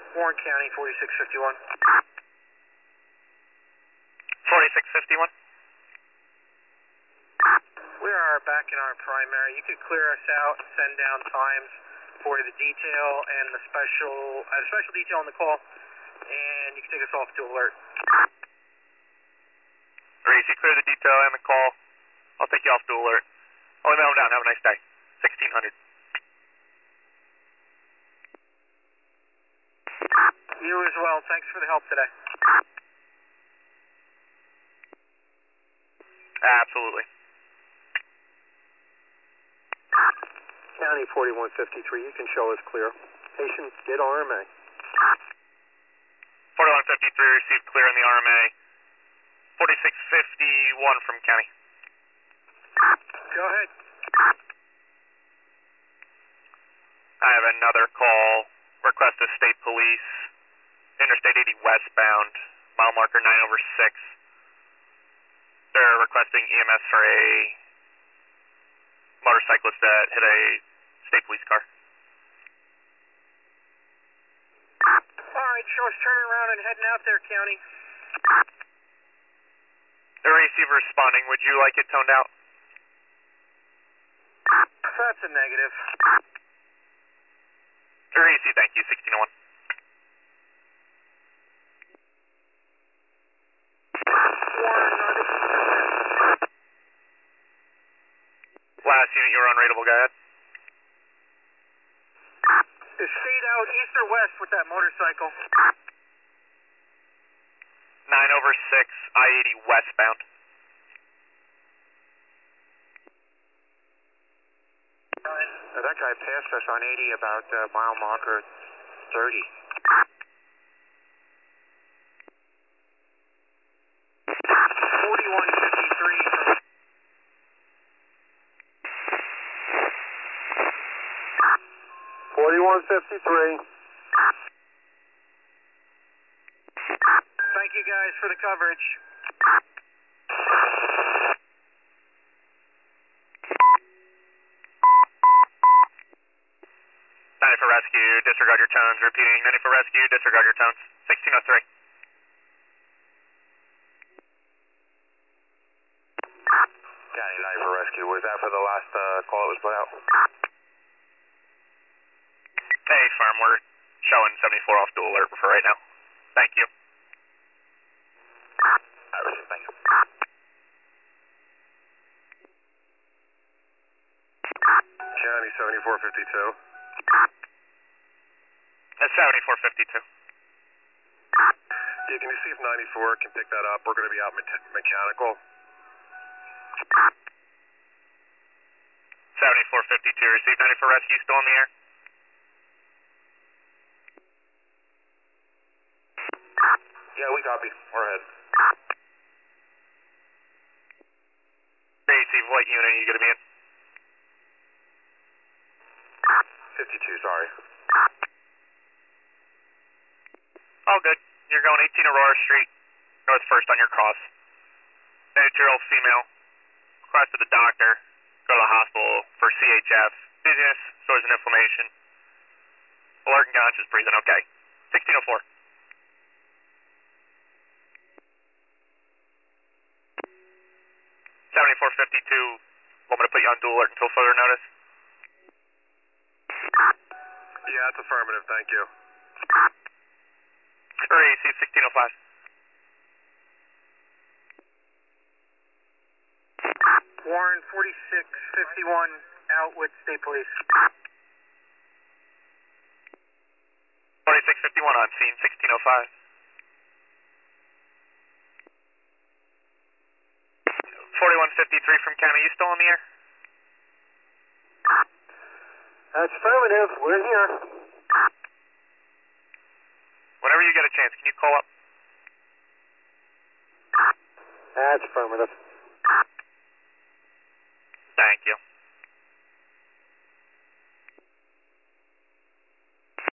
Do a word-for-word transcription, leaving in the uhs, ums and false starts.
Warren County, forty-six fifty-one. forty-six fifty-one. We are back in our primary. You could clear us out, send down times for the detail and the special, uh, special detail on the call, and you can take us off to alert. Reese, you clear the detail and the call. I'll take you off to alert. Only mail them down. Have a nice day. sixteen hundred. You as well. Thanks for the help today. Absolutely. County forty-one fifty-three, you can show us clear. Patient did R M A. forty-one fifty-three received clear in the R M A. forty-six fifty-one from County. Go ahead. I have another call. Request of state police. Interstate eighty westbound. Mile marker nine over six. They're requesting E M S for a motorcyclist that hit a state police car. All right, show us turning around and heading out there, County. The receiver responding. Would you like it toned out? That's a negative. The receiver, thank you. sixteen oh one. Last unit, you were unrateable. Go ahead. Is State out east or west with that motorcycle? nine over six, I eighty westbound. Uh, that guy passed us on eighty about uh, mile marker thirty. forty-one fifty-three from... forty-one fifty-three. Thank you guys for the coverage. ninety for rescue, disregard your tones. Repeating, ninety for rescue, disregard your tones. sixteen oh three. County ninety for rescue. Was that for the last uh, call that was put out? Hey, firm, we're showing seventy-four off to alert for right now. Thank you. I received, thank you. County seventy-four fifty-two. That's seventy-four fifty-two. Yeah, can you see if ninety-four can pick that up? We're going to be out me mechanical. seventy-four fifty-two, received. ninety for rescue, still in the air? Yeah, we copy. We're ahead. Receive, what unit are you going to be in? fifty-two, sorry. All good. You're going eighteen Aurora Street, north first on your cross. eighty-two-year-old female, requested the doctor, go to the hospital for C H F, dizziness, soreness and inflammation. Alert and conscious, breathing okay. sixteen oh four. seventy-four fifty-two, want me to put you on dual alert until further notice? Yeah, that's affirmative, thank you. Receive sixteen oh five. Warren, forty-six fifty-one, out with state police. forty-six fifty-one on scene, sixteen oh five. forty-one fifty-three from County, you still in the air? That's affirmative, we're here. Whenever you get a chance, can you call up? That's affirmative. Thank you.